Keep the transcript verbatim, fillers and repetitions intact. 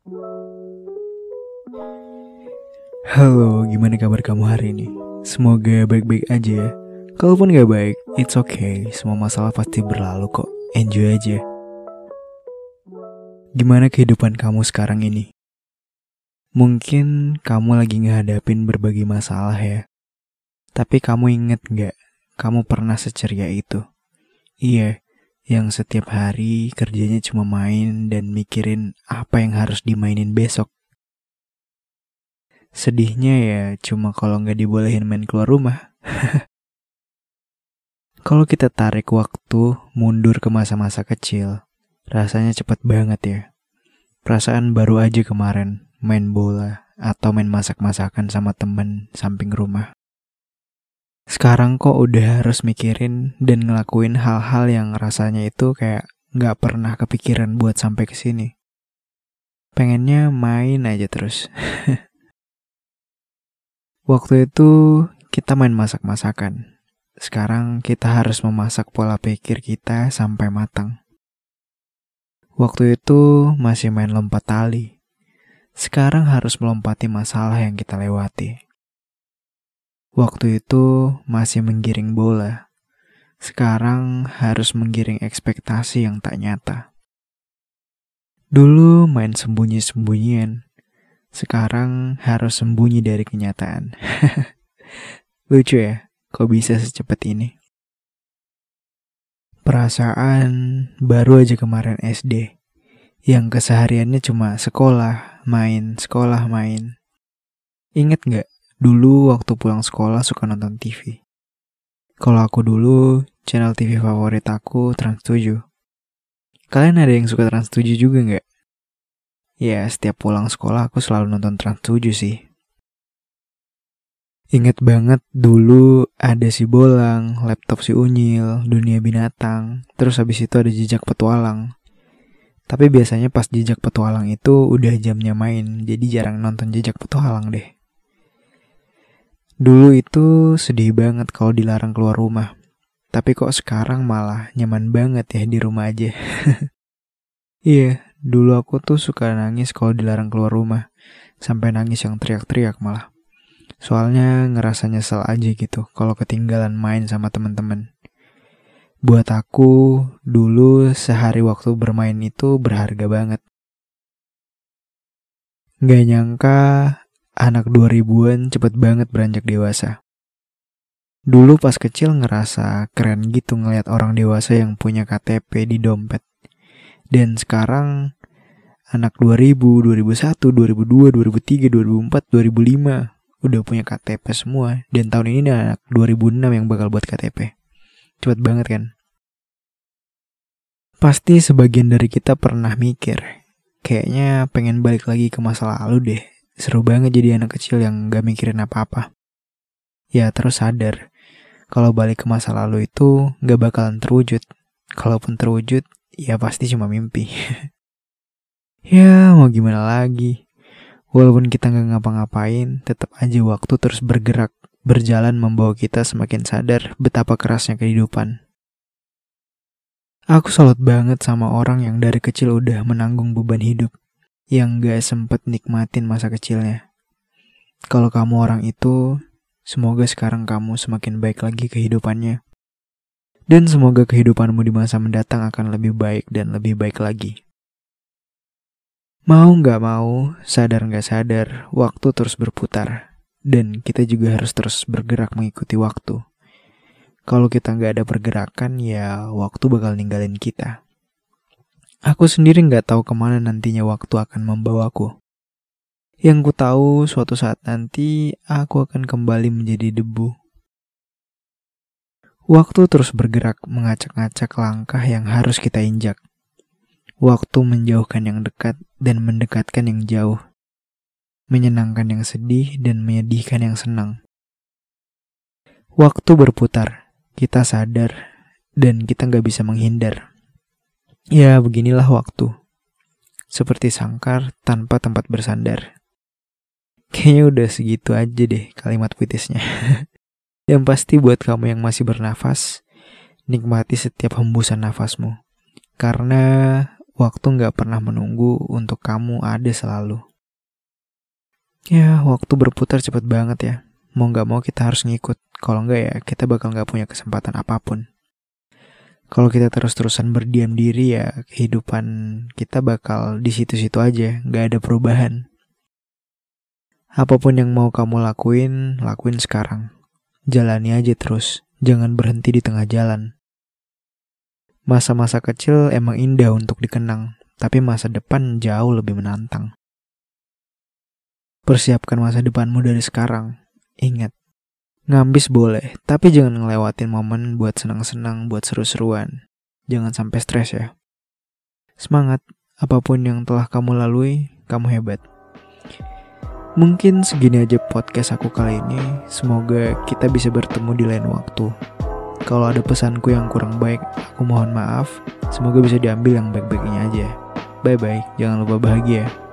Halo, gimana kabar kamu hari ini? Semoga baik-baik aja ya. Kalaupun gak baik, it's okay. Semua masalah pasti berlalu kok. Enjoy aja. Gimana kehidupan kamu sekarang ini? Mungkin kamu lagi ngehadapin berbagai masalah ya. Tapi kamu inget gak? Kamu pernah seceria itu. Iya, yang setiap hari kerjanya cuma main dan mikirin apa yang harus dimainin besok. Sedihnya ya cuma kalau nggak dibolehin main keluar rumah. Kalau kita tarik waktu mundur ke masa-masa kecil, rasanya cepet banget ya. Perasaan baru aja kemarin main bola atau main masak-masakan sama temen samping rumah. Sekarang kok udah harus mikirin dan ngelakuin hal-hal yang rasanya itu kayak nggak pernah kepikiran buat sampai ke sini. Pengennya main aja terus. Waktu itu kita main masak-masakan. Sekarang kita harus memasak pola pikir kita sampai matang. Waktu itu masih main lompat tali. Sekarang harus melompati masalah yang kita lewati. Waktu itu masih menggiring bola. Sekarang harus menggiring ekspektasi yang tak nyata. Dulu main sembunyi-sembunyian. Sekarang harus sembunyi dari kenyataan. Lucu ya, kok bisa secepat ini? Perasaan baru aja kemarin S D, yang kesehariannya cuma sekolah, main, sekolah, main. Ingat gak, dulu waktu pulang sekolah suka nonton T V. Kalau aku dulu, channel T V favorit aku Trans tujuh. Kalian ada yang suka Trans tujuh juga gak? Ya, setiap pulang sekolah aku selalu nonton Trans tujuh sih. Ingat banget dulu ada si Bolang, laptop si Unyil, dunia binatang, terus habis itu ada jejak petualang. Tapi biasanya pas jejak petualang itu udah jamnya main, jadi jarang nonton jejak petualang deh. Dulu itu sedih banget kalau dilarang keluar rumah. Tapi kok sekarang malah nyaman banget ya di rumah aja. Iya. Dulu aku tuh suka nangis kalau dilarang keluar rumah. Sampai nangis yang teriak-teriak malah. Soalnya ngerasa nyesel aja gitu kalau ketinggalan main sama teman-teman. Buat aku, dulu sehari waktu bermain itu berharga banget. Gak nyangka anak dua ribuan cepet banget beranjak dewasa. Dulu pas kecil ngerasa keren gitu ngeliat orang dewasa yang punya K T P di dompet. Dan sekarang anak dua ribu, dua ribu satu, dua ribu dua, dua ribu tiga, dua ribu empat, dua ribu lima udah punya K T P semua. Dan tahun ini anak dua ribu enam yang bakal buat K T P. Cepet banget kan? Pasti sebagian dari kita pernah mikir, kayaknya pengen balik lagi ke masa lalu deh. Seru banget jadi anak kecil yang gak mikirin apa-apa. Ya terus sadar, kalau balik ke masa lalu itu gak bakalan terwujud. Kalaupun terwujud, ya pasti cuma mimpi. Ya mau gimana lagi. Walaupun kita gak ngapa-ngapain, tetap aja waktu terus bergerak, berjalan membawa kita semakin sadar betapa kerasnya kehidupan. Aku salut banget sama orang yang dari kecil udah menanggung beban hidup, yang gak sempet nikmatin masa kecilnya. Kalau kamu orang itu, semoga sekarang kamu semakin baik lagi kehidupannya. Dan semoga kehidupanmu di masa mendatang akan lebih baik dan lebih baik lagi. Mau gak mau, sadar gak sadar, waktu terus berputar. Dan kita juga harus terus bergerak mengikuti waktu. Kalau kita gak ada pergerakan, ya waktu bakal ninggalin kita. Aku sendiri gak tahu kemana nantinya waktu akan membawaku. Yang ku tahu suatu saat nanti, aku akan kembali menjadi debu. Waktu terus bergerak mengacak-ngacak langkah yang harus kita injak. Waktu menjauhkan yang dekat dan mendekatkan yang jauh. Menyenangkan yang sedih dan menyedihkan yang senang. Waktu berputar, kita sadar dan kita gak bisa menghindar. Ya beginilah waktu. Seperti sangkar tanpa tempat bersandar. Kayaknya udah segitu aja deh kalimat puitisnya. Yang pasti buat kamu yang masih bernafas, nikmati setiap hembusan nafasmu. Karena waktu gak pernah menunggu untuk kamu ada selalu. Ya, waktu berputar cepet banget ya. Mau gak mau kita harus ngikut. Kalau enggak ya kita bakal gak punya kesempatan apapun. Kalau kita terus-terusan berdiam diri ya kehidupan kita bakal di situ-situ aja, gak ada perubahan. Apapun yang mau kamu lakuin, lakuin sekarang. Jalani aja terus, jangan berhenti di tengah jalan. Masa-masa kecil emang indah untuk dikenang, tapi masa depan jauh lebih menantang. Persiapkan masa depanmu dari sekarang. Ingat, ngambis boleh, tapi jangan ngelewatin momen buat senang-senang, buat seru-seruan. Jangan sampai stres ya. Semangat, apapun yang telah kamu lalui, kamu hebat. Mungkin segini aja podcast aku kali ini. Semoga kita bisa bertemu di lain waktu. Kalau ada pesanku yang kurang baik, aku mohon maaf. Semoga bisa diambil yang baik-baiknya aja. Bye-bye, jangan lupa bahagia.